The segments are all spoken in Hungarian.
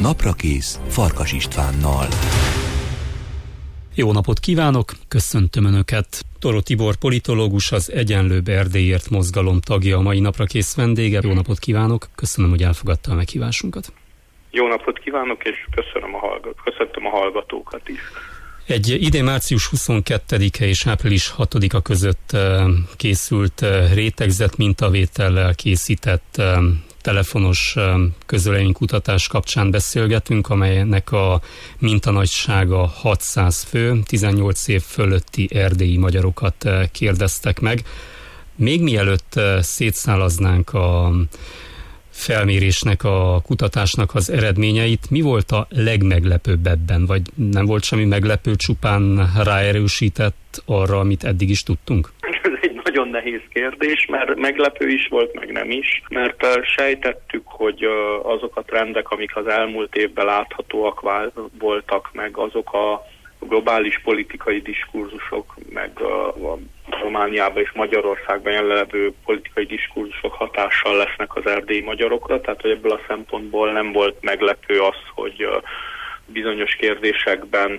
Naprakész Farkas Istvánnal. Jó napot kívánok, köszöntöm Önöket! Toro Tibor politológus, az Egyenlőbb Erdélyért mozgalom tagja, a mai Naprakész vendége. Jó napot kívánok, köszönöm, hogy elfogadta a meghívásunkat. Jó napot kívánok, és köszöntöm a hallgatókat is. Egy idén március 22-e és április 6-a között készült rétegzett mintavétellel készített telefonos közvéleménykutatás kapcsán beszélgetünk, amelynek a mintanagysága 600 fő, 18 év fölötti erdélyi magyarokat kérdeztek meg. Még mielőtt szétszálaznánk a felmérésnek, a kutatásnak az eredményeit, mi volt a legmeglepőbb ebben? Vagy nem volt semmi meglepő, csupán ráerősített arra, amit eddig is tudtunk? Ez egy nagyon nehéz kérdés, mert meglepő is volt, meg nem is, mert sejtettük, hogy azok a trendek, amik az elmúlt évben láthatóak voltak, meg azok a globális politikai diskurzusok, meg a Romániában és Magyarországban jelenlevő politikai diskurzusok hatással lesznek az erdélyi magyarokra, tehát hogy ebből a szempontból nem volt meglepő az, hogy bizonyos kérdésekben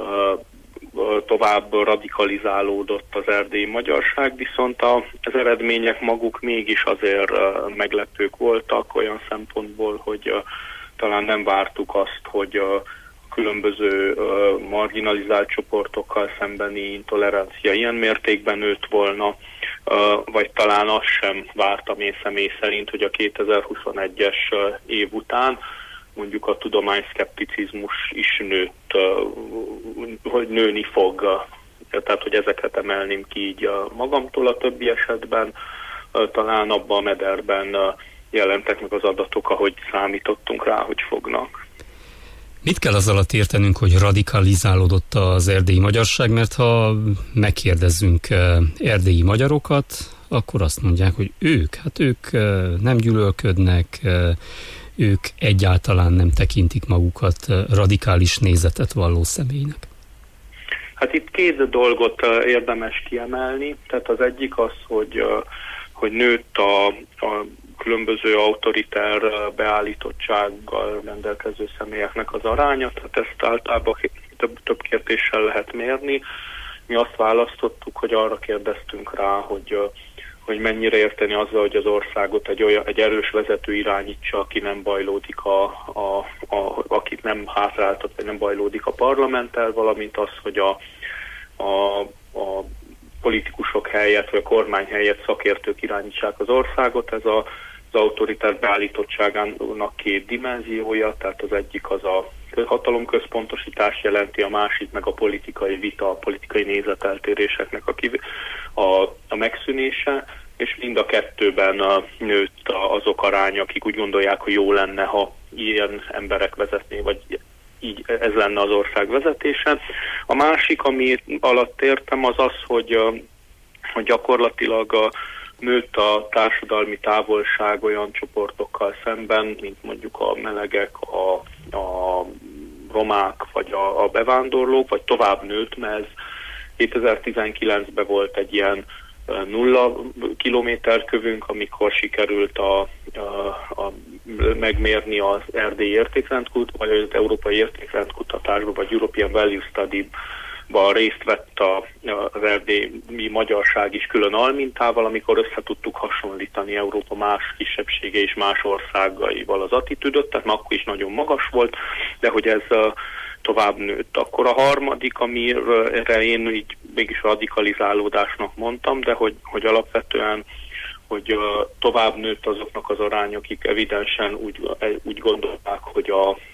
tovább radikalizálódott az erdélyi magyarság, viszont az eredmények maguk mégis azért meglepők voltak olyan szempontból, hogy talán nem vártuk azt, hogy különböző marginalizált csoportokkal szembeni intolerancia ilyen mértékben nőtt volna, vagy talán azt sem vártam én személy szerint, hogy a 2021-es év után mondjuk a tudományszkepticizmus is nőtt, hogy nőni fog. Tehát, hogy ezeket emelném ki így magamtól a többi esetben. Talán abban a mederben jelentek meg az adatok, ahogy számítottunk rá, hogy fognak. Mit kell az alatt értenünk, hogy radikalizálódott az erdélyi magyarság? Mert ha megkérdezzünk erdélyi magyarokat, akkor azt mondják, hogy ők nem gyűlölködnek, ők egyáltalán nem tekintik magukat radikális nézetet valló személynek. Hát itt két dolgot érdemes kiemelni. Tehát az egyik az, hogy nőtt a különböző autoritár beállítottsággal rendelkező személyeknek az aránya, tehát ezt általában több kérdéssel lehet mérni. Mi azt választottuk, hogy arra kérdeztünk rá, hogy mennyire érteni azzal, hogy az országot egy erős vezető irányítsa, aki nem bajlódik akit nem hátráltat, vagy nem bajlódik a parlamenttel, valamint az, hogy a politikusok helyett, vagy a kormány helyett szakértők irányítsák az országot. Ez az autoritár beállítottságának két dimenziója, tehát az egyik az a hatalomközpontosítás jelenti, a másik meg a politikai vita, a politikai nézeteltéréseknek a megszűnése, és mind a kettőben nőtt azok aránya, akik úgy gondolják, hogy jó lenne, ha ilyen emberek vezetné, vagy így ez lenne az ország vezetése. A másik, ami alatt értem, az az, hogy gyakorlatilag nőtt a társadalmi távolság olyan csoportokkal szemben, mint mondjuk a melegek, a romák, vagy a bevándorlók, vagy tovább nőtt, mert ez 2019-ben volt egy ilyen 0 kilométerkövünk, amikor sikerült megmérni az erdélyi értékrendkutatásba, vagy az európai értékrendkutatásba, vagy European Value Study-ba részt vett az erdélyi magyarság is külön almintával, amikor össze tudtuk hasonlítani Európa más kisebbsége és más országaival az attitűdöt, tehát akkor is nagyon magas volt, de hogy ez tovább nőtt. Akkor a harmadik, amire én így mégis radikalizálódásnak mondtam, de hogy alapvetően hogy tovább nőtt azoknak az arány, akik evidensen úgy gondolták, hogy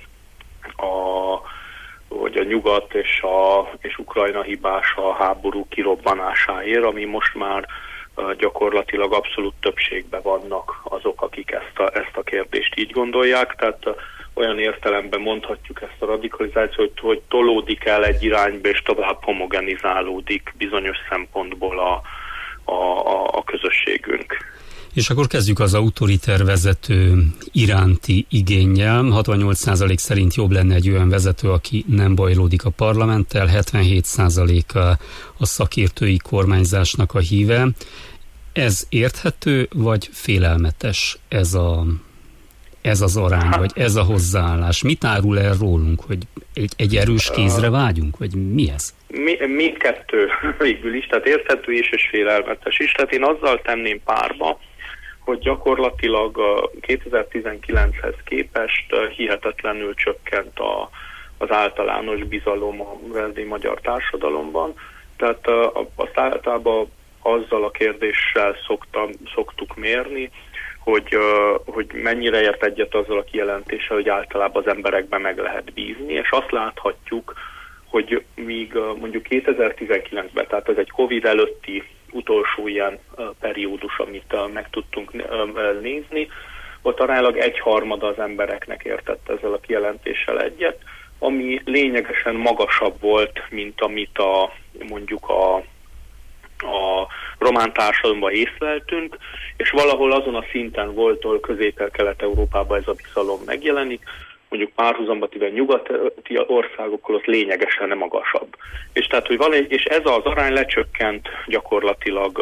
a nyugat és Ukrajna hibása a háború kirobbanásáért, ami most már gyakorlatilag abszolút többségben vannak azok, akik ezt a kérdést így gondolják. Tehát olyan értelemben mondhatjuk ezt a radikalizációt, hogy tolódik el egy irányba, és tovább homogenizálódik bizonyos szempontból a közösségünk. És akkor kezdjük az autoriter vezető iránti igénnyel. 68% szerint jobb lenne egy olyan vezető, aki nem bajlódik a parlamenttel, 77% a szakértői kormányzásnak a híve. Ez érthető, vagy félelmetes ez ez az arány, vagy ez a hozzáállás? Mit árul el rólunk, hogy egy erős kézre vágyunk, vagy mi ez? Mindkettő végül is, tehát érthető és félelmetes is. Tehát én azzal tenném párba, hogy gyakorlatilag 2019-hez képest hihetetlenül csökkent az általános bizalom a erdélyi magyar társadalomban. Tehát azt általában azzal a kérdéssel szoktuk mérni, hogy mennyire ért egyet azzal a kijelentéssel, hogy általában az emberekben meg lehet bízni, és azt láthatjuk, hogy míg mondjuk 2019-ben, tehát ez egy Covid előtti utolsó ilyen periódus, amit meg tudtunk nézni, ott aránylag 1/3 az embereknek értett ezzel a kijelentéssel egyet, ami lényegesen magasabb volt, mint amit mondjuk a román társadalomban észleltünk, és valahol azon a szinten volt, ahol Közép-Kelet-Európában ez a bizalom megjelenik, mondjuk párhuzamba téve nyugati országokkal ott lényegesen magasabb. És tehát, hogy és ez az arány lecsökkent gyakorlatilag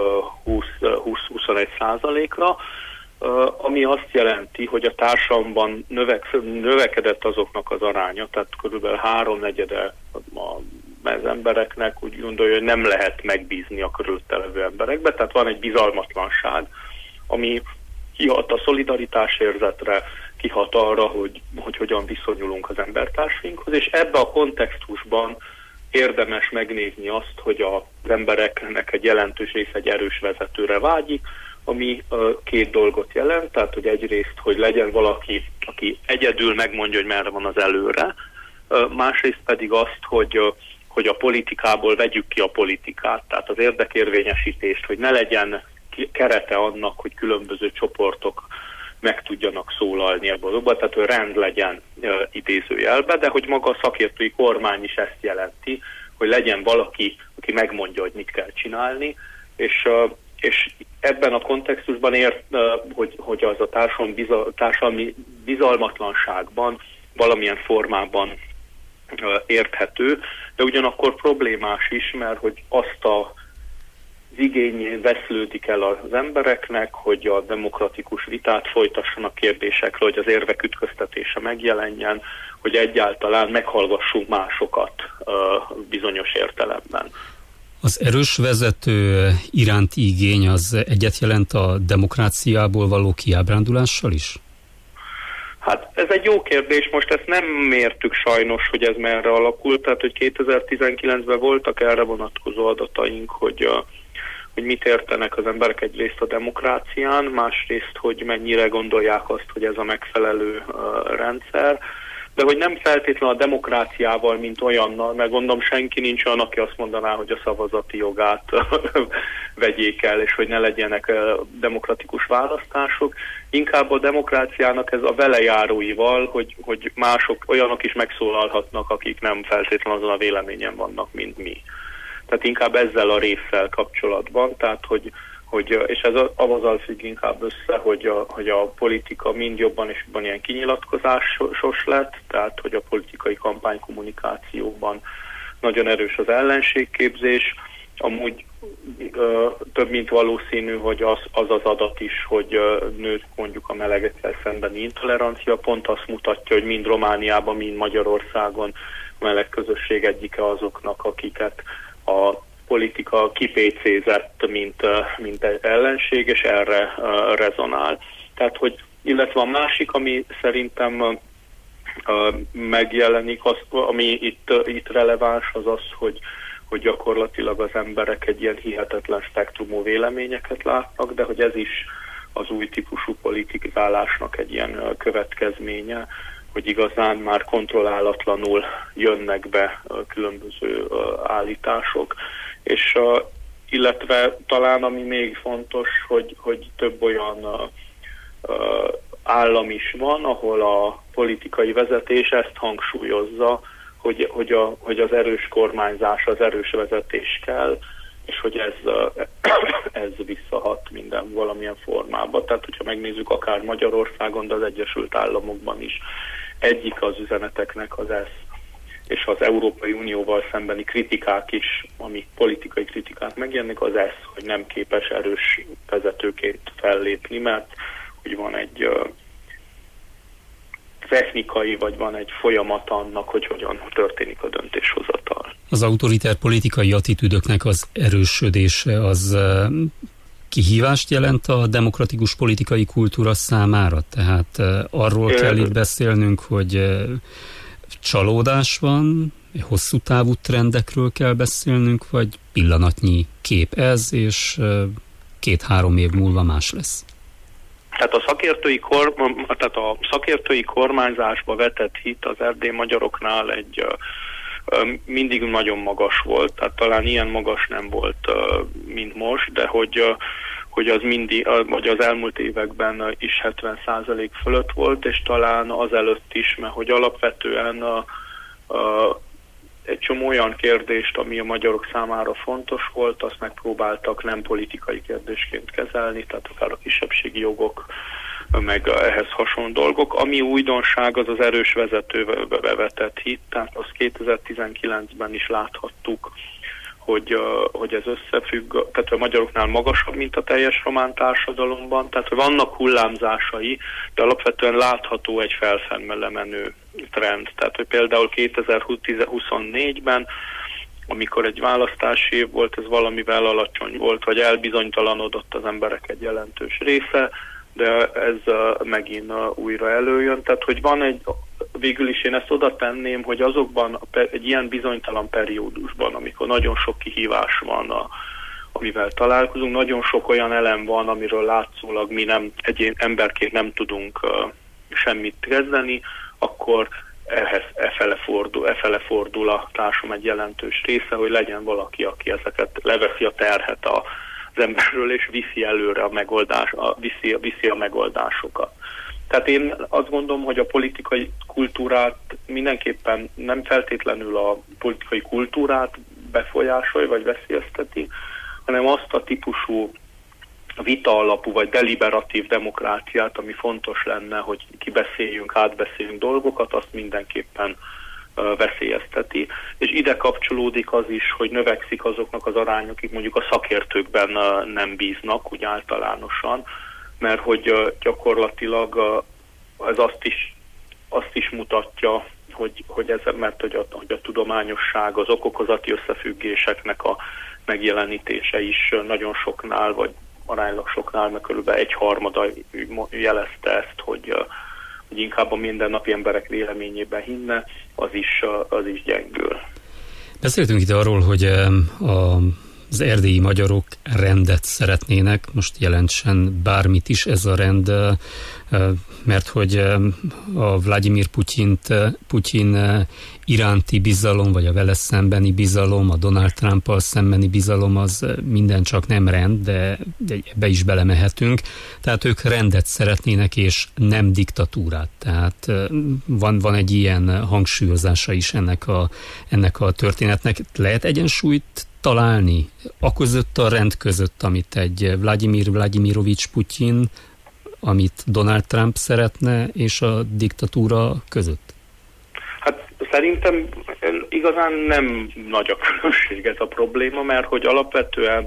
20-21%-ra, ami azt jelenti, hogy a társadalomban növekedett azoknak az aránya, tehát körülbelül 3/4 az embereknek úgy gondolja, hogy nem lehet megbízni a körülötte levő emberekbe, tehát van egy bizalmatlanság, ami kihat a szolidaritásérzetre, kihat arra, hogy hogyan viszonyulunk az embertársainkhoz, és ebbe a kontextusban érdemes megnézni azt, hogy az embereknek egy jelentős része egy erős vezetőre vágyik, ami két dolgot jelent, tehát hogy egyrészt, hogy legyen valaki, aki egyedül megmondja, hogy merre van az előre, másrészt pedig azt, hogy a politikából vegyük ki a politikát, tehát az érdekérvényesítést, hogy ne legyen kerete annak, hogy különböző csoportok meg tudjanak szólalni ebből, tehát hogy rend legyen idézőjelben, de hogy maga a szakértői kormány is ezt jelenti, hogy legyen valaki, aki megmondja, hogy mit kell csinálni, és ebben a kontextusban hogy az a társadalmi bizalmatlanságban valamilyen formában érthető, de ugyanakkor problémás is, mert hogy azt az igény veszlődik el az embereknek, hogy a demokratikus vitát folytassanak kérdésekről, hogy az érvek ütköztetése megjelenjen, hogy egyáltalán meghallgassunk másokat bizonyos értelemben. Az erős vezető iránti igény az egyet jelent a demokráciából való kiábrándulással is? Hát ez egy jó kérdés, most ezt nem mértük sajnos, hogy ez merre alakult, tehát hogy 2019-ben voltak erre vonatkozó adataink, hogy mit értenek az emberek egyrészt a demokrácián, másrészt, hogy mennyire gondolják azt, hogy ez a megfelelő rendszer, de hogy nem feltétlenül a demokráciával, mint olyannal, mert gondolom senki nincs olyan, aki azt mondaná, hogy a szavazati jogát vegyék el, és hogy ne legyenek demokratikus választások. Inkább a demokráciának ez a velejáróival, hogy mások, olyanok is megszólalhatnak, akik nem feltétlenül azon a véleményen vannak, mint mi. Tehát inkább ezzel a résszel kapcsolatban, tehát és ez azzal függ inkább össze, hogy a politika mind jobban és jobban ilyen kinyilatkozásos lett, tehát hogy a politikai kampánykommunikációban nagyon erős az ellenségképzés, amúgy több mint valószínű, hogy az adat is, hogy nőtt mondjuk a melegekkel szembeni intolerancia, pont azt mutatja, hogy mind Romániában, mind Magyarországon a meleg közösség egyike azoknak, akiket a politika kipécézett, mint ellenség, és erre rezonál. Tehát, illetve a másik, ami szerintem megjelenik, ami itt releváns, az az, hogy gyakorlatilag az emberek egy ilyen hihetetlen spektrumú véleményeket látnak, de hogy ez is az új típusú politikálásnak egy ilyen következménye, hogy igazán már kontrollálatlanul jönnek be különböző állítások, és illetve talán ami még fontos, hogy több olyan állam is van, ahol a politikai vezetés ezt hangsúlyozza, hogy az erős kormányzás, az erős vezetés kell, és hogy ez visszahat minden valamilyen formában. Tehát, hogyha megnézzük akár Magyarországon, de az Egyesült Államokban is, egyik az üzeneteknek az ez, és az Európai Unióval szembeni kritikák is, ami politikai kritikák megjelennek, az ez, hogy nem képes erős vezetőként fellépni, mert hogy van egy technikai, vagy van egy folyamat annak, hogy hogyan történik a döntéshozatal. Az autoritár politikai attitűdöknek az erősödése az kihívást jelent a demokratikus politikai kultúra számára? Tehát arról kell itt beszélnünk, hogy csalódás van, hosszú távú trendekről kell beszélnünk, vagy pillanatnyi kép ez, és 2-3 év múlva más lesz? Tehát a szakértői kormányzásba vetett hit az erdélyi magyaroknál mindig nagyon magas volt, tehát talán ilyen magas nem volt, mint most, de hogy az mindig, vagy az elmúlt években is 70% fölött volt, és talán azelőtt is, mert hogy alapvetően egy csomó olyan kérdést, ami a magyarok számára fontos volt, azt megpróbáltak nem politikai kérdésként kezelni, tehát akár a kisebbségi jogok, meg ehhez hasonló dolgok. Ami újdonság, az az erős vezetőbe vetett hit, tehát azt 2019-ben is láthattuk, hogy ez összefügg, tehát a magyaroknál magasabb, mint a teljes román társadalomban, tehát vannak hullámzásai, de alapvetően látható egy felfele menő trend. Tehát, hogy például 2024-ben, amikor egy választási év volt, ez valamivel alacsony volt, vagy elbizonytalanodott az emberek egy jelentős része, de ez megint újra előjön. Tehát, hogy van végül is én ezt oda tenném, hogy azokban egy ilyen bizonytalan periódusban, amikor nagyon sok kihívás van, amivel találkozunk, nagyon sok olyan elem van, amiről látszólag mi emberként nem tudunk semmit kezdeni, akkor efele fordul a társam egy jelentős része, hogy legyen valaki, aki ezeket leveszi a terhet az emberről, és viszi előre viszi a megoldásokat. Tehát én azt gondolom, hogy a politikai kultúrát mindenképpen nem feltétlenül a politikai kultúrát befolyásolja, vagy veszélyezteti, hanem azt a típusú vita alapú, vagy deliberatív demokráciát, ami fontos lenne, hogy kibeszéljünk, átbeszéljünk dolgokat, azt mindenképpen veszélyezteti. És ide kapcsolódik az is, hogy növekszik azoknak az arányok, akik mondjuk a szakértőkben nem bíznak, úgy általánosan, mert hogy gyakorlatilag ez azt is mutatja, hogy a tudományosság, az okokozati összefüggéseknek a megjelenítése is nagyon soknál, vagy aránylag soknál, meg körülbelül 1/3 jelezte ezt, hogy inkább a mindennapi emberek véleményében hinne, az is gyengül. Beszéltünk itt arról, hogy az erdélyi magyarok rendet szeretnének, most jelentsen bármit is ez a rend, mert hogy a Vladimir Putyin iránti bizalom, vagy a vele szembeni bizalom, a Donald Trumpal szembeni bizalom az minden csak nem rend, de ebbe is belemehetünk. Tehát ők rendet szeretnének, és nem diktatúrát. Tehát van egy ilyen hangsúlyozása is ennek a történetnek. Lehet egyensúlyt találni aközött a rend között, amit egy Vladimir Vladimirovics Putyin, amit Donald Trump szeretne, és a diktatúra között? Hát szerintem igazán nem nagy a különbség ez a probléma, mert hogy alapvetően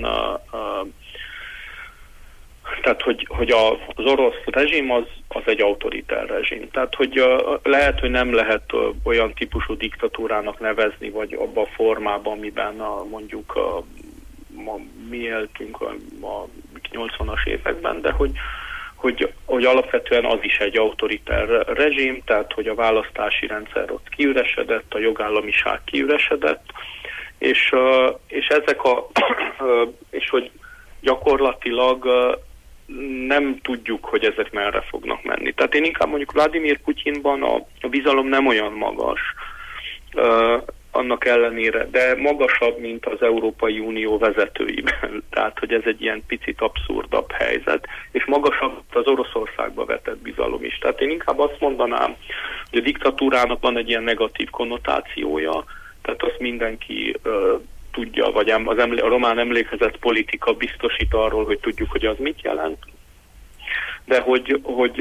tehát, hogy az orosz rezsim az egy autoritár rezsim. Tehát, hogy lehet, hogy nem lehet olyan típusú diktatúrának nevezni, vagy abban a formában, amiben mondjuk mi éltünk a 80-as években, de hogy alapvetően az is egy autoritár rezsim, tehát hogy a választási rendszer ott kiüresedett, a jogállamiság kiüresedett, és és hogy gyakorlatilag nem tudjuk, hogy ezek merre fognak menni. Tehát én inkább mondjuk Vladimir Putyinban a bizalom nem olyan magas, annak ellenére, de magasabb, mint az Európai Unió vezetőiben. Tehát, hogy ez egy ilyen picit abszurdabb helyzet, és magasabb az Oroszországba vetett bizalom is. Tehát én inkább azt mondanám, hogy a diktatúrának van egy ilyen negatív konnotációja, tehát azt mindenki tudja, vagy a román emlékezett politika biztosít arról, hogy tudjuk, hogy az mit jelent, de hogy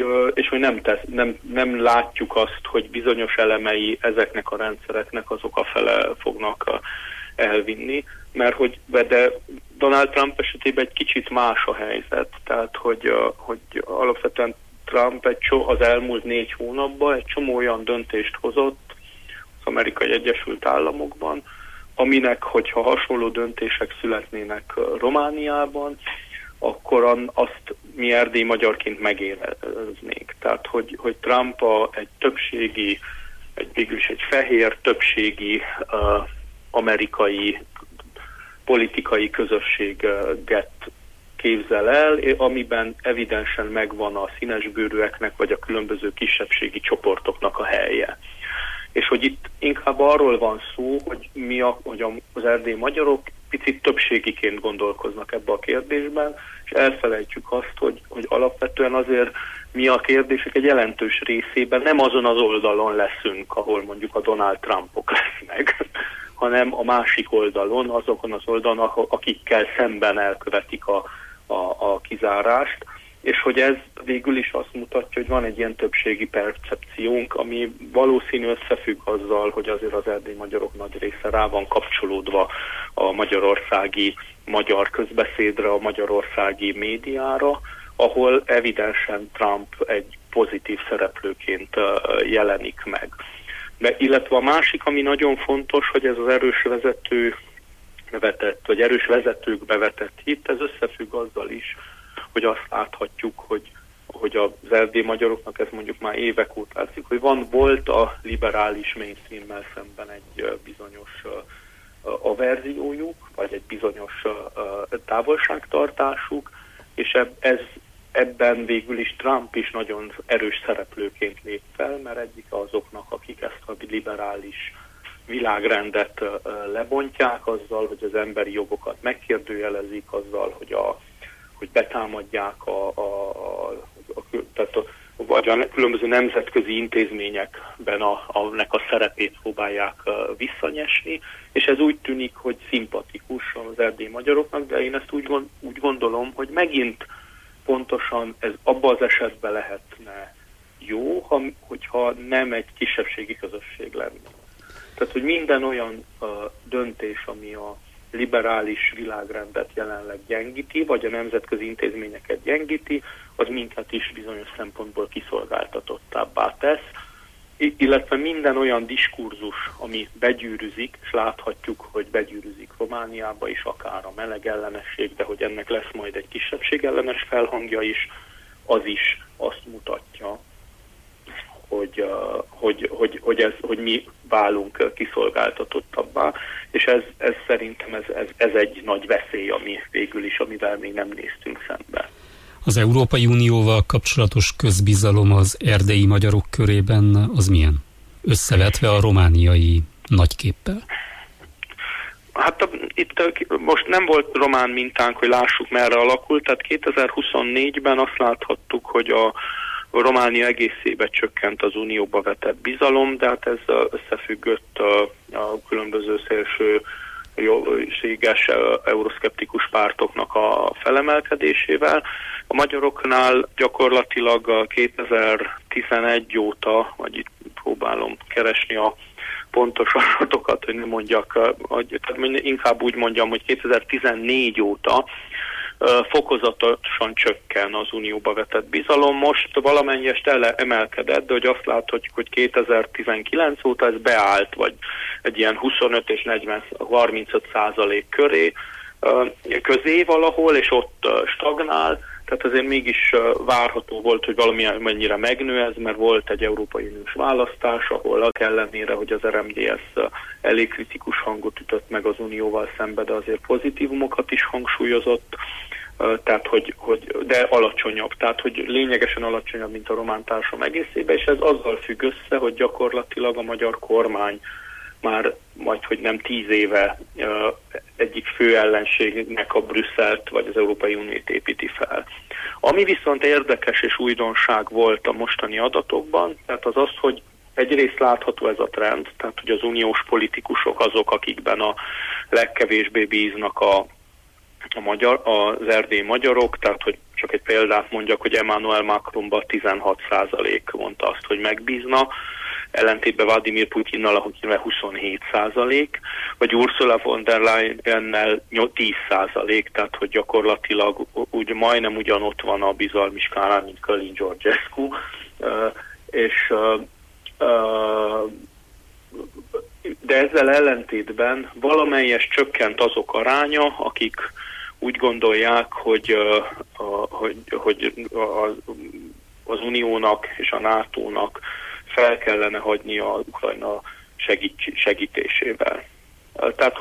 nem látjuk azt, hogy bizonyos elemei ezeknek a rendszereknek azok afele fognak elvinni, de Donald Trump esetében egy kicsit más a helyzet, tehát hogy alapvetően Trump az elmúlt 4 hónapban egy csomó olyan döntést hozott az Amerikai Egyesült Államokban, aminek, hogyha hasonló döntések születnének Romániában, akkor azt mi erdélyi magyarként megéreznénk. Tehát, hogy Trump egy többségi, végülis egy fehér többségi amerikai politikai közösséget képzel el, amiben evidensen megvan a színesbőrűeknek vagy a különböző kisebbségi csoportoknak a helye. És hogy itt inkább arról van szó, hogy hogy az erdélyi magyarok picit többségiként gondolkoznak ebbe a kérdésben, és elfelejtjük azt, hogy alapvetően azért mi a kérdések egy jelentős részében nem azon az oldalon leszünk, ahol mondjuk a Donald Trumpok lesznek, hanem a másik oldalon, azokon az oldalon, akikkel szemben elkövetik a kizárást, és hogy ez végül is azt mutatja, hogy van egy ilyen többségi percepciónk, ami valószínű összefügg azzal, hogy azért az erdélyi magyarok nagy része rá van kapcsolódva a magyarországi magyar közbeszédre, a magyarországi médiára, ahol evidensen Trump egy pozitív szereplőként jelenik meg. Illetve a másik, ami nagyon fontos, hogy ez az erős vezetőkbe vetett hit, ez összefügg azzal is, hogy azt láthatjuk, hogy az erdélyi magyaroknak ez mondjuk már évek óta látszik, hogy volt a liberális mainstreammel szemben egy bizonyos averziójuk, vagy egy bizonyos távolságtartásuk, és ebben végül is Trump is nagyon erős szereplőként lép fel, mert egyik azoknak, akik ezt a liberális világrendet lebontják azzal, hogy az emberi jogokat megkérdőjelezik, azzal, hogy betámadják vagy a különböző nemzetközi intézményekben annak a szerepét próbálják visszanyesni, és ez úgy tűnik, hogy szimpatikus az erdélyi magyaroknak, de én ezt úgy gondolom, hogy megint pontosan ez abban az esetben lehetne jó, hogyha nem egy kisebbségi közösség lenne. Tehát, hogy minden olyan döntés, ami a liberális világrendet jelenleg gyengíti, vagy a nemzetközi intézményeket gyengíti, az minket is bizonyos szempontból kiszolgáltatottabbá tesz, illetve minden olyan diskurzus, ami begyűrűzik, és láthatjuk, hogy begyűrűzik Romániába is, akár a meleg ellenesség, de hogy ennek lesz majd egy kisebbség ellenes felhangja is, az is azt mutatja, hogy mi válunk kiszolgáltatottabbá, és ez szerintem ez egy nagy veszély, ami végül is, amivel még nem néztünk szembe. Az Európai Unióval kapcsolatos közbizalom az erdélyi magyarok körében az milyen? Összevetve a romániai nagyképpel? Hát itt most nem volt román mintánk, hogy lássuk merre alakult, tehát 2024-ben azt láthattuk, hogy a Románia egészébe csökkent az unióba vetett bizalom, de hát ez összefüggött a különböző szélsőséges euroszkeptikus pártoknak a felemelkedésével. A magyaroknál gyakorlatilag 2011 óta, vagy itt próbálom keresni a pontos adatokat, hogy nem mondjak, tehát inkább úgy mondjam, hogy 2014 óta fokozatosan csökken az unióba vetett bizalom. Most valamennyest emelkedett, de hogy azt láthatjuk, hogy 2019 óta ez beállt, vagy egy ilyen 25 és 35% közé valahol, és ott stagnál. Tehát azért mégis várható volt, hogy valamennyire megnő ez, mert volt egy Európai Uniós választás, ahol ellenére, hogy az RMDSZ elég kritikus hangot ütött meg az unióval szembe, de azért pozitívumokat is hangsúlyozott, tehát de alacsonyabb, tehát hogy lényegesen alacsonyabb, mint a román társadalom egészében, és ez azzal függ össze, hogy gyakorlatilag a magyar kormány már majdhogy nem 10 éve egyik fő ellenségnek a Brüsszelt vagy az Európai Uniót építi fel. Ami viszont érdekes és újdonság volt a mostani adatokban, tehát az, hogy egyrészt látható ez a trend, tehát hogy az uniós politikusok azok, akikben a legkevésbé bíznak az erdélyi magyarok, tehát hogy csak egy példát mondjak, hogy Emmanuel Macronban 16% mondta azt, hogy megbízna. ellentétben Vladimir Putyinnal, akinek 27%, vagy Ursula von der Leyennel 10%, tehát hogy gyakorlatilag úgy majdnem ugyanott van a bizalmi skálán, mint Kalin Georgescu, de ezzel ellentétben valamelyes csökkent azok aránya, akik úgy gondolják, hogy az Uniónak és a NATO-nak fel kellene hagyni a Ukrajna segítésével. Tehát,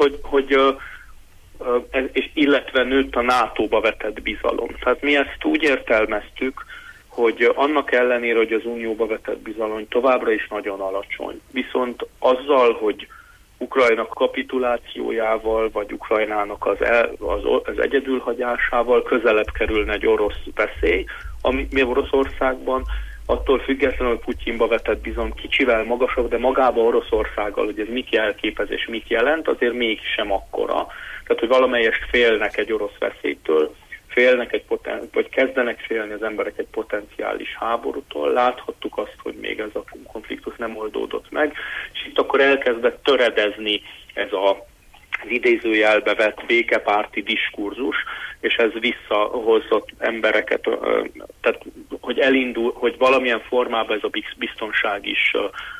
illetve nőtt a NATO-ba vetett bizalom. Tehát mi ezt úgy értelmeztük, hogy annak ellenére, hogy az Unióba vetett bizalom továbbra is nagyon alacsony. Viszont azzal, hogy Ukrajna kapitulációjával, vagy Ukrajnának az egyedülhagyásával közelebb kerülne egy orosz veszély, ami Oroszországban, attól függetlenül, hogy Putyinba vetett bizalom kicsivel magasabb, de magában Oroszországgal, hogy ez mit jelképez és mit jelent, azért mégsem akkora. Tehát, hogy valamelyest félnek egy orosz veszélytől, vagy kezdenek félni az emberek egy potenciális háborútól. Láthattuk azt, hogy még ez a konfliktus nem oldódott meg, és itt akkor elkezdett töredezni ez az idézőjelbe vett békepárti diskurzus, és ez visszahozott embereket, tehát hogy elindul, hogy valamilyen formában ez a biztonság is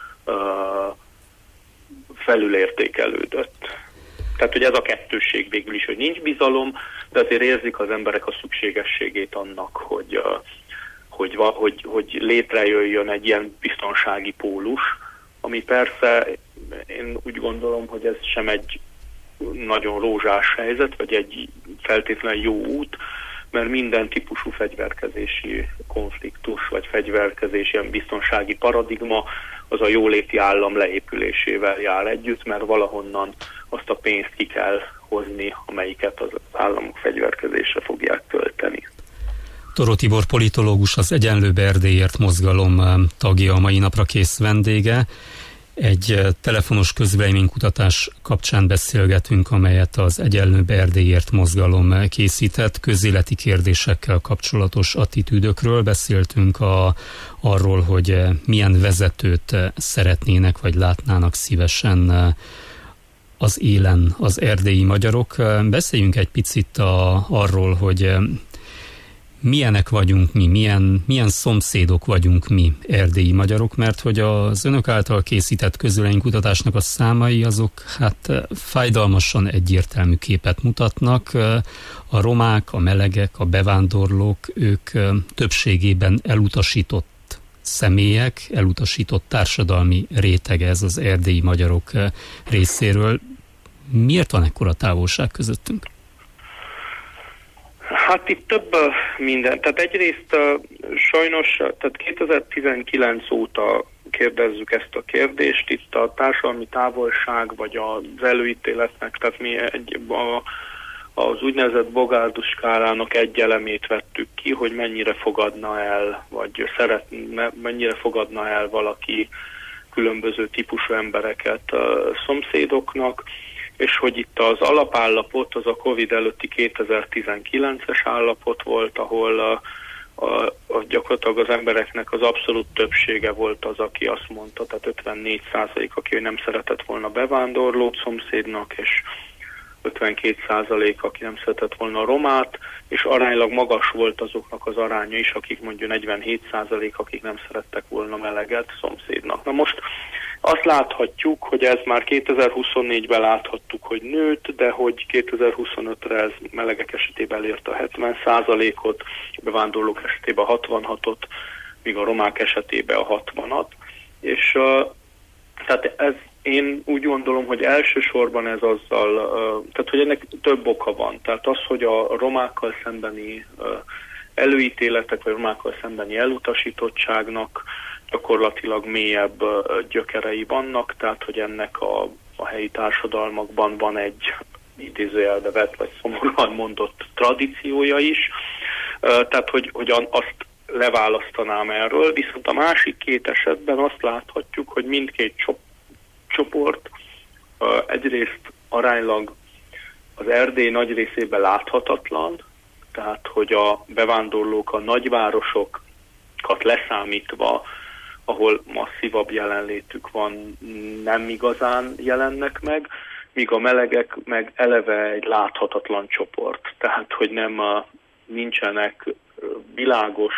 hogy ez a kettősség végül is, hogy nincs bizalom, de azért érzik az emberek a szükségességét annak, hogy létrejöjjön egy ilyen biztonsági pólus, ami persze én úgy gondolom, hogy ez sem egy nagyon rózsás helyzet, vagy egy feltétlenül jó út, mert minden típusú fegyverkezési konfliktus, vagy fegyverkezési ilyen biztonsági paradigma az a jóléti állam leépülésével jár együtt, mert valahonnan azt a pénzt ki kell hozni, amelyiket az államok fegyverkezésre fogják költeni. Toró Tibor politológus, az Egyenlőbb Erdélyért mozgalom tagja, a mai napra kész vendége. Egy telefonos közvéleménykutatás kapcsán beszélgetünk, amelyet az Egyenlőbb Erdélyért mozgalom készített. Közéleti kérdésekkel kapcsolatos attitűdökről beszéltünk, arról, hogy milyen vezetőt szeretnének, vagy látnának szívesen az élen az erdélyi magyarok. Beszéljünk egy picit arról, hogy milyenek vagyunk mi, milyen szomszédok vagyunk mi, erdélyi magyarok, mert hogy az önök által készített közvéleménykutatásnak a számai azok fájdalmasan egyértelmű képet mutatnak. A romák, a melegek, a bevándorlók, ők többségében elutasított személyek, elutasított társadalmi rétege ez az erdélyi magyarok részéről. Miért van ekkora távolság közöttünk? Hát itt több minden. Tehát egyrészt sajnos, tehát 2019 óta kérdezzük ezt a kérdést, itt a társadalmi távolság, vagy az előítéletnek, tehát mi az úgynevezett Bogárdus skálának egy elemét vettük ki, hogy mennyire fogadna el, vagy mennyire fogadna el valaki különböző típusú embereket szomszédoknak, és hogy itt az alapállapot, az a Covid előtti 2019-es állapot volt, ahol gyakorlatilag az embereknek az abszolút többsége volt az, aki azt mondta, tehát 54%, aki nem szeretett volna bevándorlót szomszédnak, és 52%, aki nem szeretett volna a romát, és aránylag magas volt azoknak az aránya is, akik mondjuk 47%, akik nem szerettek volna meleget szomszédnak. Na most azt láthatjuk, hogy ez már 2024-ben láthattuk, hogy nőtt, de hogy 2025-re ez melegek esetében elérte a 70%-ot, bevándorlók esetében a 66-ot, míg a romák esetében a 60-at. És tehát ez, én úgy gondolom, hogy elsősorban ez azzal, tehát hogy ennek több oka van. Tehát az, hogy a romákkal szembeni előítéletek, vagy romákkal szembeni elutasítottságnak gyakorlatilag mélyebb gyökerei vannak, tehát hogy ennek a helyi társadalmakban van egy idézőjelbe vett, vagy szomorúan mondott tradíciója is, tehát hogy azt leválasztanám erről, viszont a másik két esetben azt láthatjuk, hogy mindkét csoport egyrészt aránylag az Erdély nagy részében láthatatlan, tehát hogy a bevándorlók a nagyvárosokat leszámítva ahol masszívabb jelenlétük van, nem igazán jelennek meg, míg a melegek meg eleve egy láthatatlan csoport. Tehát, hogy nincsenek világos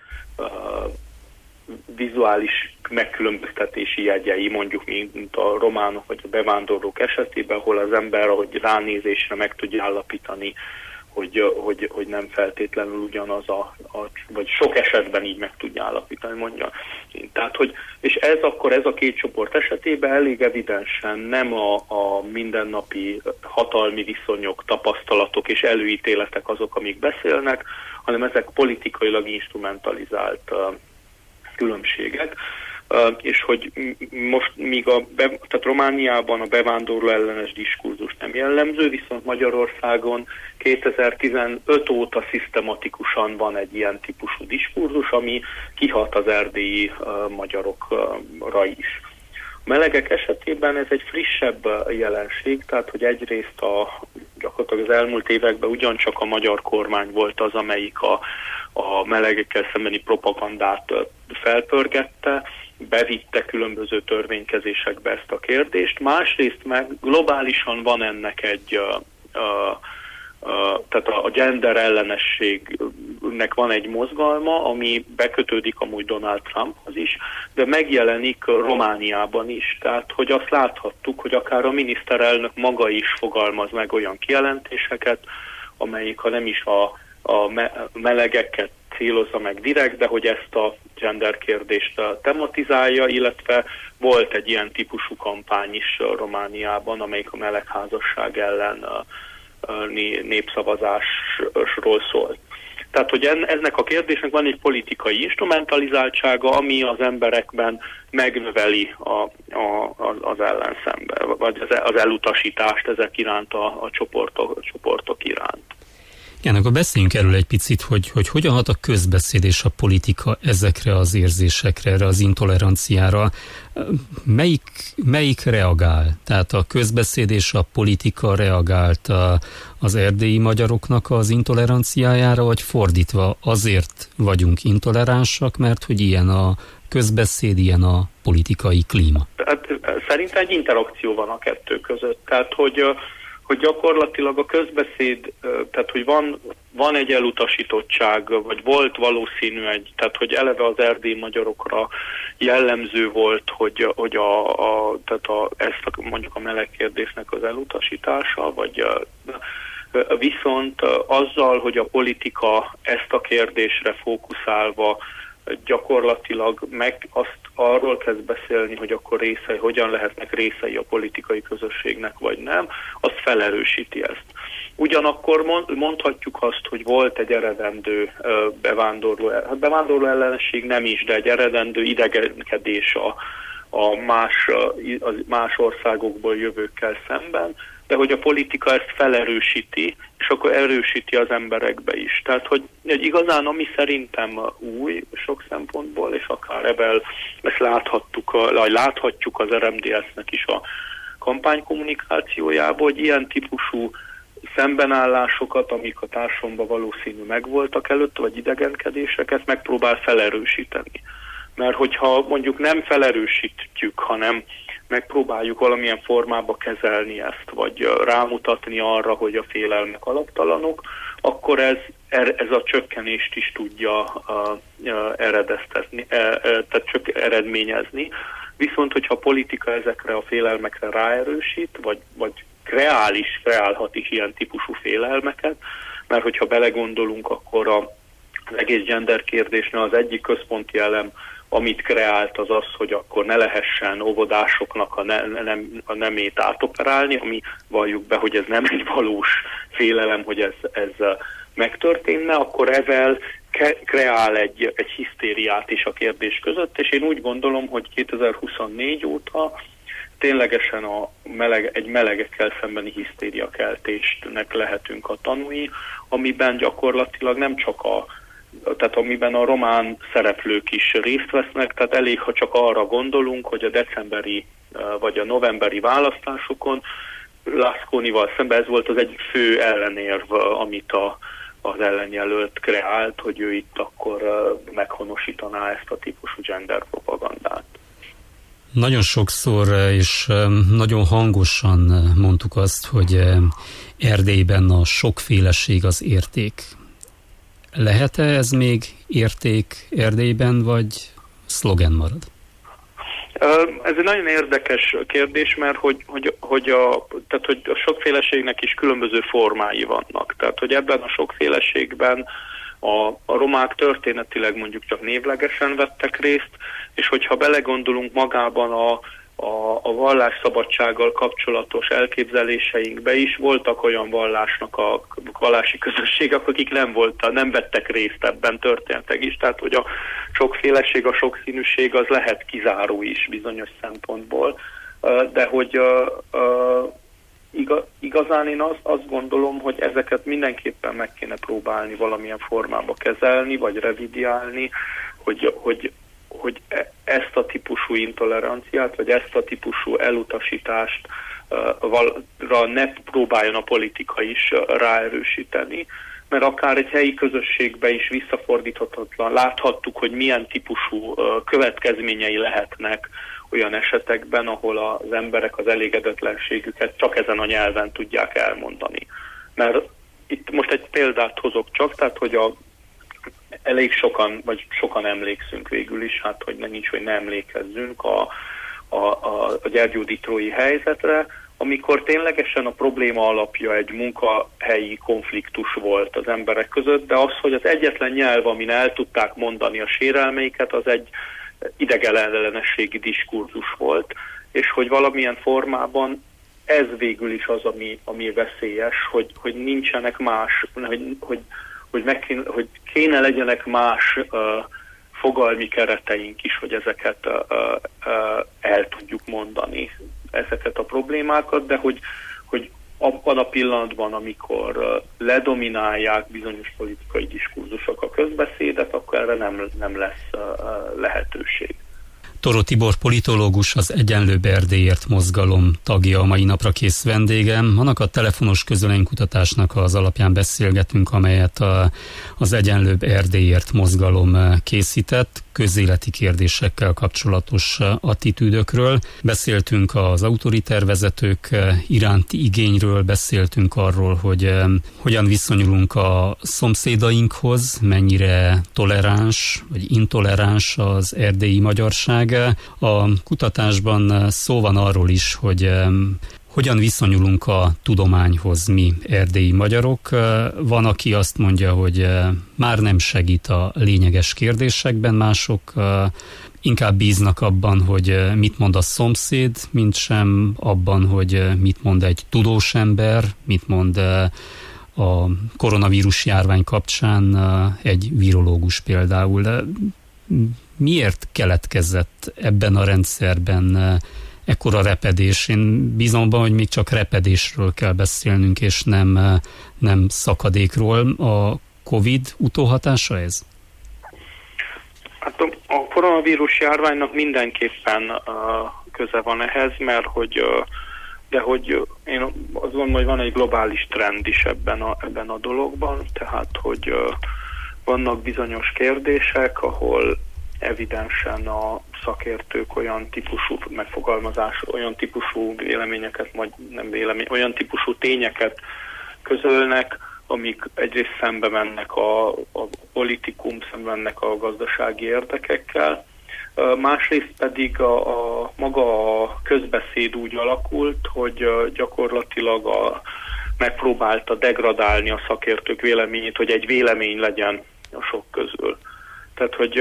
vizuális megkülönböztetési jegyei, mondjuk mint a románok vagy a bevándorlók esetében, ahol az ember, ahogy ránézésre meg tudja állapítani, hogy nem feltétlenül ugyanaz vagy sok esetben így meg tudja állapítani, mondja. Tehát, és ez a két csoport esetében elég evidensen nem a mindennapi hatalmi viszonyok, tapasztalatok és előítéletek azok, amik beszélnek, hanem ezek politikailag instrumentalizált különbségek. És hogy most tehát Romániában a bevándorló ellenes diskurzus nem jellemző, viszont Magyarországon 2015 óta szisztematikusan van egy ilyen típusú diskurzus, ami kihat az erdélyi magyarokra is. A melegek esetében ez egy frissebb jelenség, tehát hogy egyrészt gyakorlatilag az elmúlt években ugyancsak a magyar kormány volt az, amelyik a melegekkel szembeni propagandát felpörgette, bevitte különböző törvénykezésekbe ezt a kérdést. Másrészt meg globálisan van ennek tehát a gender ellenességnek van egy mozgalma, ami bekötődik amúgy Donald Trumphoz is, de megjelenik Romániában is. Tehát, hogy azt láthattuk, hogy akár a miniszterelnök maga is fogalmaz meg olyan kijelentéseket, amelyik ha nem is a melegeket célozza meg direkt, de hogy ezt a gender kérdést tematizálja, illetve volt egy ilyen típusú kampány is Romániában, amelyik a melegházasság ellen népszavazásról szólt. Tehát, hogy ennek a kérdésnek van egy politikai instrumentalizáltsága, ami az emberekben megnöveli az ellenszembe, vagy az elutasítást ezek iránt a csoportok iránt. Igen, akkor beszéljünk erről egy picit, hogy hogyan hat a közbeszéd és a politika ezekre az érzésekre, erre az intoleranciára. Melyik reagál? Tehát a közbeszéd és a politika reagált az erdélyi magyaroknak az intoleranciájára, vagy fordítva azért vagyunk intoleránsak, mert hogy ilyen a közbeszéd, ilyen a politikai klíma? Hát, szerintem egy interakció van a kettő között. Tehát, hogy gyakorlatilag a közbeszéd, tehát hogy van egy elutasítottság, vagy volt valószínű tehát hogy eleve az erdélyi magyarokra jellemző volt, hogy mondjuk a meleg kérdésnek az elutasítása, viszont azzal, hogy a politika ezt a kérdésre fókuszálva gyakorlatilag arról kezd beszélni, hogy akkor hogyan lehetnek részei a politikai közösségnek, vagy nem, az felerősíti ezt. Ugyanakkor mondhatjuk azt, hogy volt egy eredendő bevándorló ellenesség nem is, de egy eredendő idegenkedés a más országokból jövőkkel szemben, de hogy a politika ezt felerősíti, és akkor erősíti az emberekbe is. Tehát, hogy igazán, ami szerintem új sok szempontból, és akár ezt láthatjuk az RMDS-nek is a kampánykommunikációjából, hogy ilyen típusú szembenállásokat, amik a társadalomban valószínű megvoltak előtt, vagy idegenkedéseket megpróbál felerősíteni. Mert hogyha mondjuk nem felerősítjük, hanem megpróbáljuk valamilyen formába kezelni ezt, vagy rámutatni arra, hogy a félelmek alaptalanok, akkor ez a csökkenést is tudja eredményezni. Viszont, hogyha a politika ezekre a félelmekre ráerősít, vagy kreálhat is ilyen típusú félelmeket, mert hogyha belegondolunk, akkor az egész gender kérdésnél az egyik központi elem, amit kreált, az az, hogy akkor ne lehessen óvodásoknak a nemét átoperálni, ami valljuk be, hogy ez nem egy valós félelem, hogy ez megtörténne, akkor ezzel kreál egy hisztériát is a kérdés között, és én úgy gondolom, hogy 2024 óta ténylegesen egy melegekkel szembeni hisztériakeltésnek lehetünk a tanúi, amiben gyakorlatilag nem csak tehát amiben a román szereplők is részt vesznek, tehát elég, ha csak arra gondolunk, hogy a decemberi vagy a novemberi választásokon Laszkónival szemben ez volt az egyik fő ellenérv, amit az ellenjelölt kreált, hogy ő itt akkor meghonosítaná ezt a típusú gender propagandát. Nagyon sokszor és nagyon hangosan mondtuk azt, hogy Erdélyben a sokféleség az érték. Lehet-e ez még érték Erdélyben, vagy szlogen marad? Ez egy nagyon érdekes kérdés, mert hogy a sokféleségnek is különböző formái vannak. Tehát, hogy ebben a sokféleségben a romák történetileg mondjuk csak névlegesen vettek részt, és hogyha belegondolunk magában a vallásszabadsággal kapcsolatos elképzeléseinkbe is, voltak olyan vallási közösségek, akik nem vettek részt ebben történtek is, tehát hogy a sokféleség, a sokszínűség az lehet kizáró is bizonyos szempontból, de hogy igazán én azt gondolom, hogy ezeket mindenképpen meg kéne próbálni valamilyen formába kezelni, vagy revidiálni, hogy ezt a típusú intoleranciát, vagy ezt a típusú elutasítást ne próbáljon a politika is ráerősíteni, mert akár egy helyi közösségbe is visszafordíthatatlan. Láthattuk, hogy milyen típusú következményei lehetnek olyan esetekben, ahol az emberek az elégedetlenségüket csak ezen a nyelven tudják elmondani. Mert itt most egy példát hozok csak, tehát hogy elég sokan, vagy sokan emlékszünk végül is, hát hogy nincs, hogy ne emlékezzünk a gyergyódítrói helyzetre, amikor ténylegesen a probléma alapja egy munkahelyi konfliktus volt az emberek között, de az, hogy az egyetlen nyelv, amin el tudták mondani a sérelmeiket, az egy idegenellenességi diskurzus volt, és hogy valamilyen formában ez végül is az, ami veszélyes, hogy nincsenek más, hogy kéne legyenek más fogalmi kereteink is, hogy ezeket el tudjuk mondani, ezeket a problémákat, de hogy abban a pillanatban, amikor ledominálják bizonyos politikai diskurzusok a közbeszédet, akkor erre nem lesz lehetőség. Toró Tibor politológus, az Egyenlőbb Erdélyért mozgalom tagja, a mai napra kész vendégem. Annak a telefonos közvéleménykutatásnak az alapján beszélgetünk, amelyet az Egyenlőbb Erdélyért mozgalom készített, közéleti kérdésekkel kapcsolatos attitűdökről. Beszéltünk az autoriter vezetők iránti igényről, beszéltünk arról, hogy hogyan viszonyulunk a szomszédainkhoz, mennyire toleráns vagy intoleráns az erdélyi magyarság. A kutatásban szó van arról is, hogy hogyan viszonyulunk a tudományhoz mi erdélyi magyarok. Van, aki azt mondja, hogy már nem segít a lényeges kérdésekben, mások inkább bíznak abban, hogy mit mond a szomszéd, mint sem abban, hogy mit mond egy tudós ember, mit mond a koronavírus járvány kapcsán egy virológus például. Miért keletkezett ebben a rendszerben ekkora repedés? Én bízom abban, hogy még csak repedésről kell beszélnünk, és nem szakadékról. A Covid utóhatása ez? Hát a koronavírus járványnak mindenképpen köze van ehhez, mert de hogy én azt gondolom, hogy van egy globális trend is ebben a dologban, tehát hogy vannak bizonyos kérdések, ahol evidensen a szakértők olyan típusú megfogalmazás, olyan típusú véleményeket, vagy nem olyan típusú tényeket közölnek, amik egyrészt szembe mennek a politikum, szembe mennek a gazdasági érdekekkel. Másrészt pedig maga a közbeszéd úgy alakult, hogy gyakorlatilag megpróbálta degradálni a szakértők véleményét, hogy egy vélemény legyen a sok közül. Tehát, hogy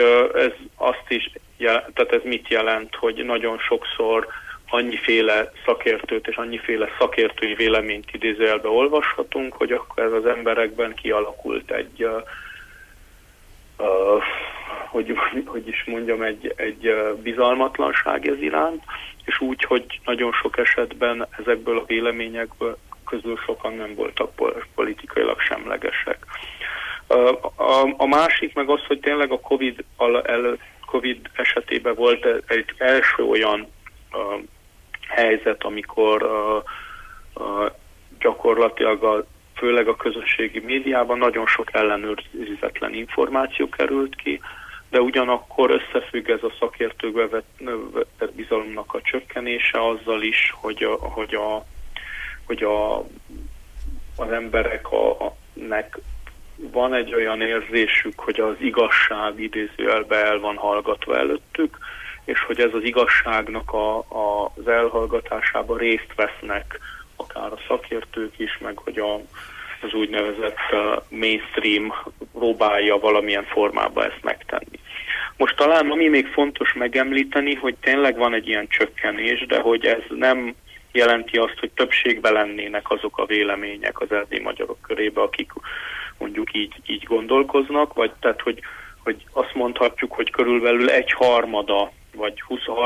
ez mit jelent, hogy nagyon sokszor annyiféle szakértőt és annyiféle szakértői véleményt idézőjelbe olvashatunk, hogy akkor ez az emberekben kialakult egy, egy bizalmatlanság ez iránt, és úgy, hogy nagyon sok esetben ezekből a véleményekből közül sokan nem voltak politikailag semlegesek. A másik meg az, hogy tényleg a Covid esetében volt egy első olyan helyzet, amikor gyakorlatilag a főleg a közösségi médiában nagyon sok ellenőrizetlen információ került ki, de ugyanakkor összefügg ez a szakértőkbe vetett bizalomnak a csökkenése azzal is, hogy az embereknek van egy olyan érzésük, hogy az igazság idézőjelbe el van hallgatva előttük, és hogy ez az igazságnak az elhallgatásában részt vesznek akár a szakértők is, meg hogy az úgynevezett mainstream próbálja valamilyen formában ezt megtenni. Most talán ami még fontos megemlíteni, hogy tényleg van egy ilyen csökkenés, de hogy ez nem jelenti azt, hogy többségben lennének azok a vélemények az erdélyi magyarok körébe, akik mondjuk így gondolkoznak, vagy tehát, hogy azt mondhatjuk, hogy körülbelül 1/3 vagy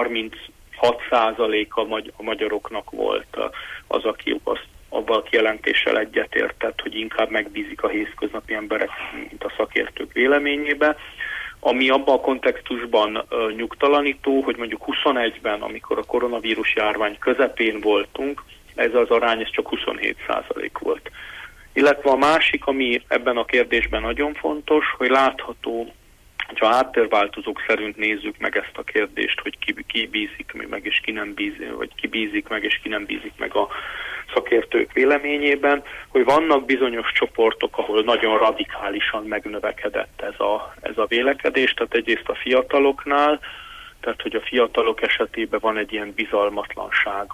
20-36% a magyaroknak volt az, aki abban a kijelentéssel egyetértett, hogy inkább megbízik a hétköznapi emberek, mint a szakértők véleményébe. Ami abban a kontextusban nyugtalanító, hogy mondjuk 21-ben, amikor a koronavírus járvány közepén voltunk, ez az arány ez csak 27% volt. Illetve a másik, ami ebben a kérdésben nagyon fontos, hogy látható, ha háttérváltozók szerint nézzük meg ezt a kérdést, hogy ki bízik meg és ki nem bízik, vagy ki bízik meg és ki nem bízik meg a szakértők véleményében, hogy vannak bizonyos csoportok, ahol nagyon radikálisan megnövekedett ez a vélekedés, tehát egyrészt a fiataloknál, tehát hogy a fiatalok esetében van egy ilyen bizalmatlanság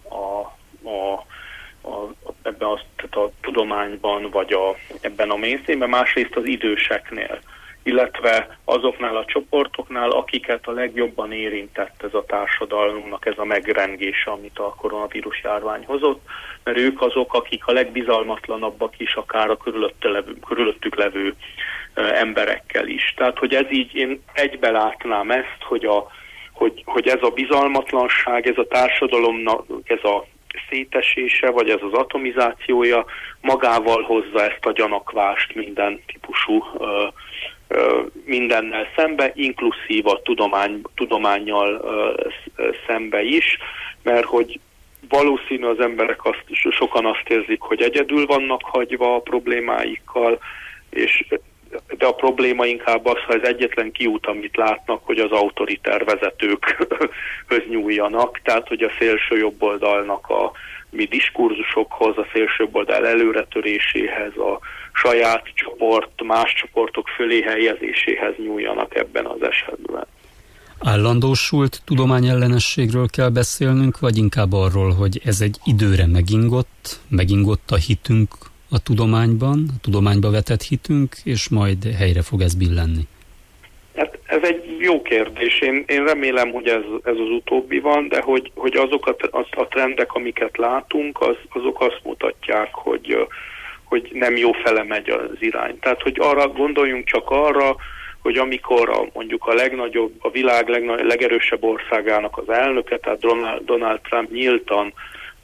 ebben tehát a tudományban, vagy ebben a mainstreamben, másrészt az időseknél, illetve azoknál a csoportoknál, akiket a legjobban érintett ez a társadalmunknak ez a megrengése, amit a koronavírus járvány hozott, mert ők azok, akik a legbizalmatlanabbak is, akár a körülöttük levő emberekkel is. Tehát, hogy ez így, én egybe látnám ezt, hogy ez a bizalmatlanság, ez a társadalomnak, ez a szétesése, vagy ez az atomizációja magával hozza ezt a gyanakvást minden típusú mindennel szembe, inkluszív a tudománnyal szembe is, mert hogy valószínű az emberek sokan azt érzik, hogy egyedül vannak hagyva a problémáikkal, de a probléma inkább az, ha ez egyetlen kiút, amit látnak, hogy az autoriter vezetőkhöz nyúljanak, tehát hogy a szélső jobboldalnak a mi diskurzusokhoz, a szélső jobboldal előretöréséhez, a saját csoport, más csoportok fölé helyezéséhez nyúljanak ebben az esetben. Állandósult tudományellenességről kell beszélnünk, vagy inkább arról, hogy ez egy időre megingott a hitünk a tudományba vetett hitünk, és majd helyre fog ez billenni? Hát ez egy jó kérdés. Én remélem, hogy ez az utóbbi van, de hogy azok a trendek, amiket látunk, azok azt mutatják, hogy nem jó fele megy az irány. Tehát, hogy gondoljunk csak arra, hogy amikor mondjuk a világ legerősebb országának az elnöke, tehát Donald Trump nyíltan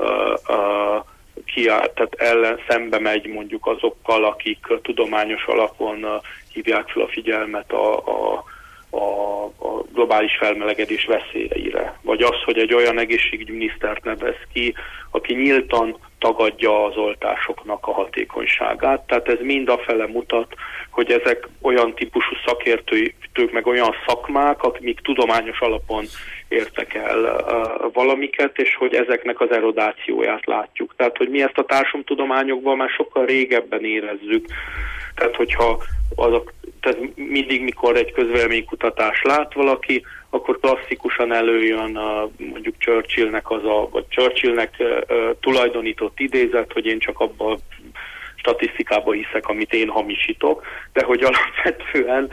tehát szembe megy mondjuk azokkal, akik tudományos alapon hívják fel a figyelmet a globális felmelegedés veszélyeire. Vagy az, hogy egy olyan egészségügyminisztert nevez ki, aki nyíltan tagadja az oltásoknak a hatékonyságát. Tehát ez mind afele mutat, hogy ezek olyan típusú szakértők, meg olyan szakmák, akik tudományos alapon értek el valamiket, és hogy ezeknek az erodációját látjuk. Tehát, hogy mi ezt a társadalomtudományokban már sokkal régebben érezzük. Tehát, tehát mindig, mikor egy közvéleménykutatás lát valaki, akkor klasszikusan előjön mondjuk Churchillnek tulajdonított idézet, hogy én csak abban a statisztikában hiszek, amit én hamisítok, de hogy alapvetően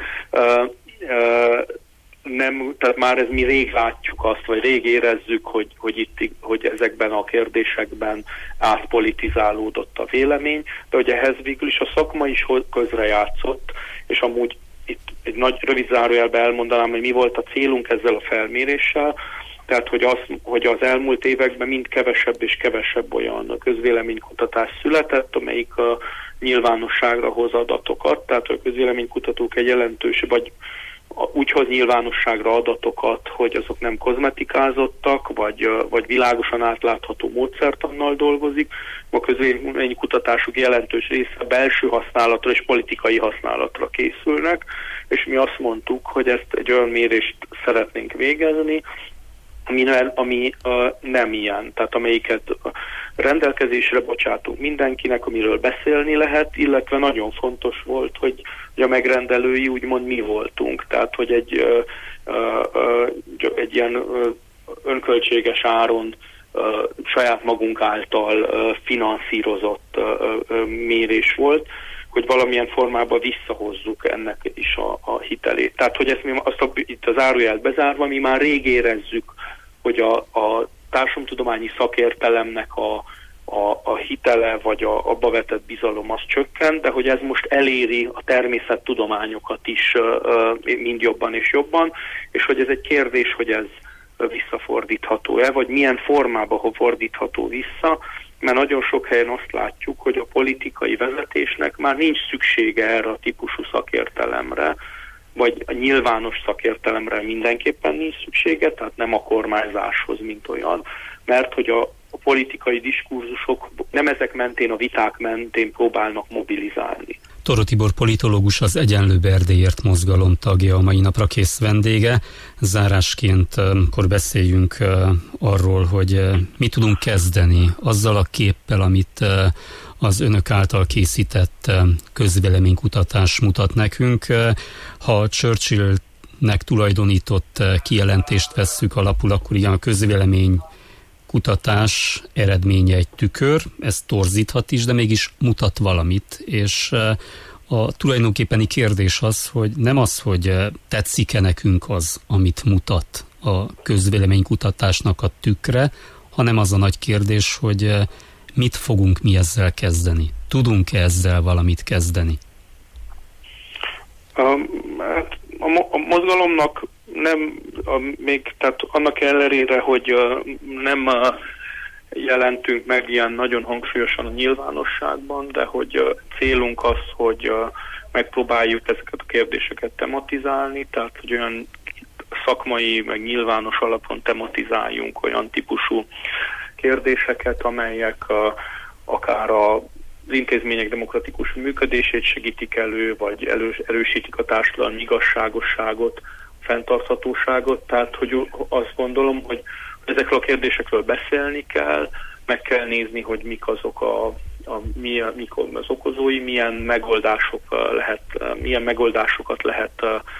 nem, tehát már ez mi rég látjuk azt, vagy rég érezzük, hogy ezekben a kérdésekben átpolitizálódott a vélemény, de hogy ehhez végül is a szakma is közrejátszott, és amúgy itt egy nagy rövid zárójelben elmondanám, hogy mi volt a célunk ezzel a felméréssel, tehát hogy az elmúlt években mind kevesebb és kevesebb olyan közvéleménykutatás született, amelyik a nyilvánosságra hoz adatokat, tehát a közvéleménykutatók egy jelentős, vagy úgy hoz nyilvánosságra adatokat, hogy azok nem kozmetikázottak, vagy világosan átlátható módszertannal dolgozik. A közvéleménykutatások jelentős része belső használatra és politikai használatra készülnek, és mi azt mondtuk, hogy ezt egy olyan mérést szeretnénk végezni, ami nem ilyen, tehát amelyiket rendelkezésre bocsátunk mindenkinek, amiről beszélni lehet, illetve nagyon fontos volt, hogy a megrendelői úgymond mi voltunk, tehát hogy egy ilyen önköltséges áron saját magunk által finanszírozott mérés volt, hogy valamilyen formában visszahozzuk ennek is a hitelét. Tehát, hogy ezt mi itt az zárójelt bezárva, mi már rég érezzük, hogy a társadalomtudományi szakértelemnek a hitele, vagy abba vetett bizalom az csökkent, de hogy ez most eléri a természettudományokat is mind jobban és jobban, és hogy ez egy kérdés, hogy ez visszafordítható-e, vagy milyen formában fordítható vissza, mert nagyon sok helyen azt látjuk, hogy a politikai vezetésnek már nincs szüksége erre a típusú szakértelemre, vagy a nyilvános szakértelemre mindenképpen nincs szüksége, tehát nem a kormányzáshoz, mint olyan, mert hogy a politikai diskurzusok nem ezek mentén, a viták mentén próbálnak mobilizálni. Toró Tibor politológus, az Egyenlőbb Erdélyért mozgalom tagja, a mai napra kész vendége. Zárásként akkor beszéljünk arról, hogy mit tudunk kezdeni azzal a képpel, amit az önök által készített közvéleménykutatás mutat nekünk. Ha Churchillnek tulajdonított kijelentést vesszük alapul, akkor igen, a közvélemény kutatás eredménye egy tükör, ez torzíthat is, de mégis mutat valamit, és a tulajdonképpeni kérdés az, hogy nem az, hogy tetszik-e nekünk az, amit mutat a közvéleménykutatásnak a tükre, hanem az a nagy kérdés, hogy mit fogunk mi ezzel kezdeni. Tudunk-e ezzel valamit kezdeni? A mozgalomnak nem, tehát annak ellenére, hogy nem jelentünk meg ilyen nagyon hangsúlyosan a nyilvánosságban, de hogy célunk az, hogy megpróbáljuk ezeket a kérdéseket tematizálni, tehát hogy olyan szakmai, meg nyilvános alapon tematizáljunk olyan típusú kérdéseket, amelyek akár az intézmények demokratikus működését segítik elő, vagy erősítik a társadalmi igazságosságot, fenntarthatóságot, tehát hogy azt gondolom, hogy ezekről a kérdésekről beszélni kell, meg kell nézni, hogy mik azok mik az okozói, milyen megoldásokat lehet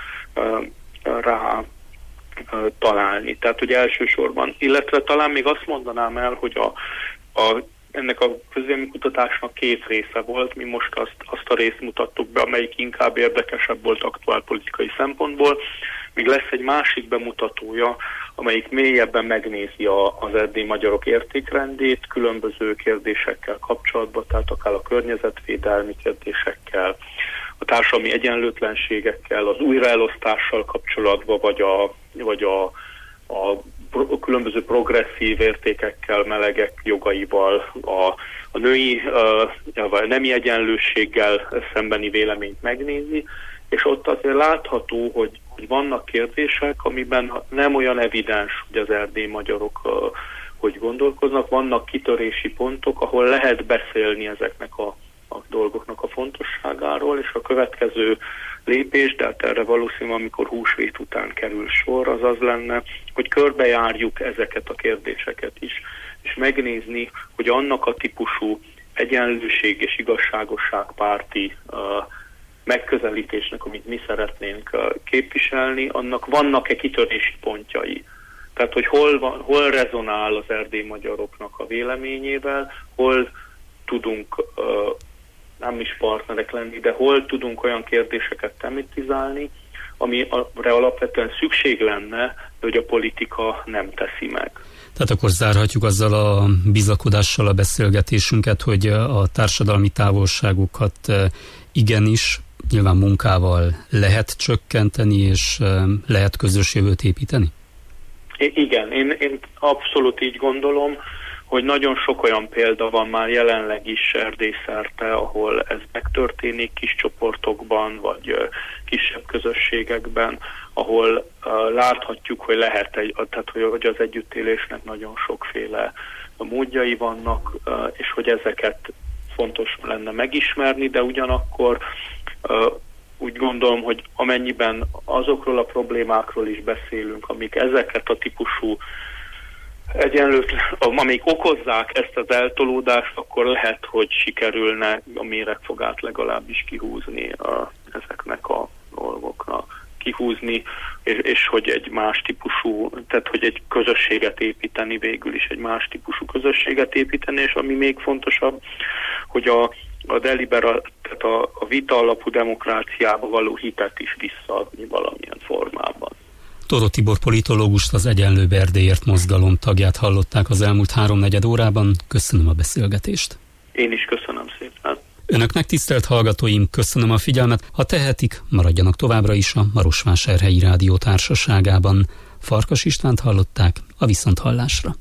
rá találni. Tehát, hogy elsősorban, illetve talán még azt mondanám el, hogy ennek a közvéleménykutatásnak két része volt, mi most azt a részt mutattuk be, amelyik inkább érdekesebb volt aktuálpolitikai szempontból. Még lesz egy másik bemutatója, amelyik mélyebben megnézi az erdélyi magyarok értékrendét, különböző kérdésekkel kapcsolatban, tehát akár a környezetvédelmi kérdésekkel, a társadalmi egyenlőtlenségekkel, az újraelosztással kapcsolatban, vagy a különböző progresszív értékekkel, melegek jogaival, a női vagy nemi egyenlőséggel szembeni véleményt megnézi, és ott azért látható, hogy vannak kérdések, amiben nem olyan evidens, hogy az erdélyi magyarok hogy gondolkoznak, vannak kitörési pontok, ahol lehet beszélni ezeknek a dolgoknak a fontosságáról, és a következő lépés, de hát erre valószínűleg, amikor húsvét után kerül sor, az lenne, hogy körbejárjuk ezeket a kérdéseket is, és megnézni, hogy annak a típusú egyenlőség és igazságosságpárti megközelítésnek, amit mi szeretnénk képviselni, annak vannak-e kitörési pontjai. Tehát, hogy hol rezonál az erdélyi magyaroknak a véleményével, hol tudunk nem is partnerek lenni, de hol tudunk olyan kérdéseket tematizálni, amire alapvetően szükség lenne, de hogy a politika nem teszi meg. Tehát akkor zárhatjuk azzal a bizakodással a beszélgetésünket, hogy a társadalmi távolságokat igenis, nyilván munkával lehet csökkenteni, és lehet közös jövőt építeni? Igen, én abszolút így gondolom, hogy nagyon sok olyan példa van már jelenleg is erdélyszerte, ahol ez megtörténik kis csoportokban, vagy kisebb közösségekben, ahol láthatjuk, hogy tehát hogy az együttélésnek nagyon sokféle módjai vannak, és hogy ezeket fontos lenne megismerni, de ugyanakkor úgy gondolom, hogy amennyiben azokról a problémákról is beszélünk, amik ezeket a típusú amik okozzák ezt az eltolódást, akkor lehet, hogy sikerülne a méregfogát legalábbis kihúzni ezeknek a dolgoknak. És hogy egy más típusú, tehát hogy egy közösséget építeni, végül is egy más típusú közösséget építeni, és ami még fontosabb, hogy tehát a vita alapú demokráciába való hitet is visszaadni valamilyen formában. Toro Tibor politológust, az Egyenlőbb Erdélyért mozgalom tagját hallották az elmúlt 3-4 órában. Köszönöm a beszélgetést. Én is köszönöm szépen. Önöknek, tisztelt hallgatóim, köszönöm a figyelmet. Ha tehetik, maradjanak továbbra is a Marosvásárhelyi Rádió társaságában. Farkas Istvánt hallották, a viszonthallásra.